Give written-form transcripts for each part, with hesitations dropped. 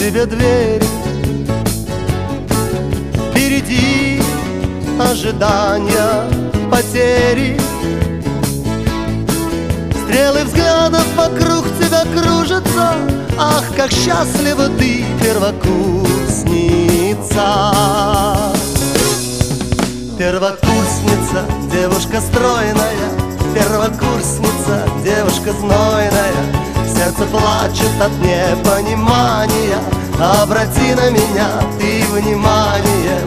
тебе двери. Впереди ожидания, потери. Стрелы взглядов вокруг тебя кружатся. Ах, как счастлива ты, первокурсница! Первокурсница, девушка стройная, первокурсница, девушка знойная. Сердце плачет от непонимания. Обрати на меня ты внимание.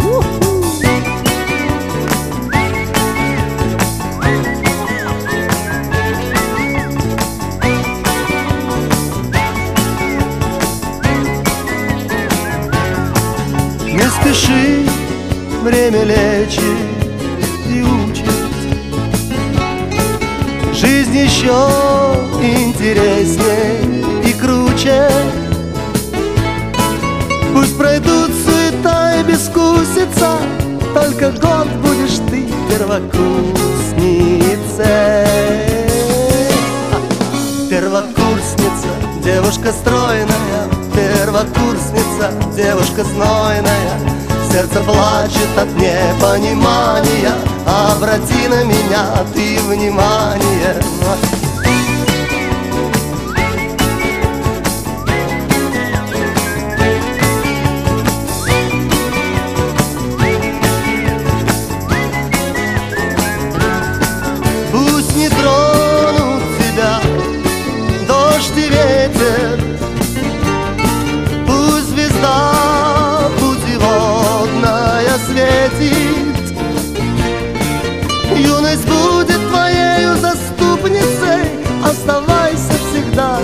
Не спеши, время лечит и учит. Жизнь еще интересней и круче. Пусть пройдут суета и бескусица, только год будешь ты первокурсницей. Первокурсница, девушка стройная, первокурсница, девушка знойная. Сердце плачет от непонимания. Обрати на меня ты внимание. Пусть не тронут тебя дождь и ветер, пусть звезда путеводная светит. Юность будет твоею заступницей. Оставайся всегда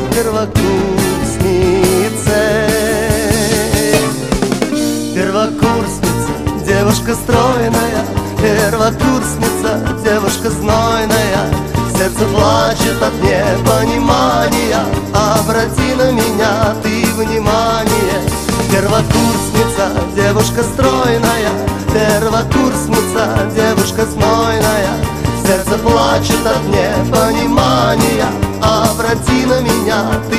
первокурсницей. Первокурсница, девушка стройная, первокурсница, девушка знойная. Сердце плачет от непонимания. Обрати на меня ты внимание. Первокурсница, девушка стройная, первокурсница, девушка знойная. Сердце плачет от непонимания. Обрати на меня ты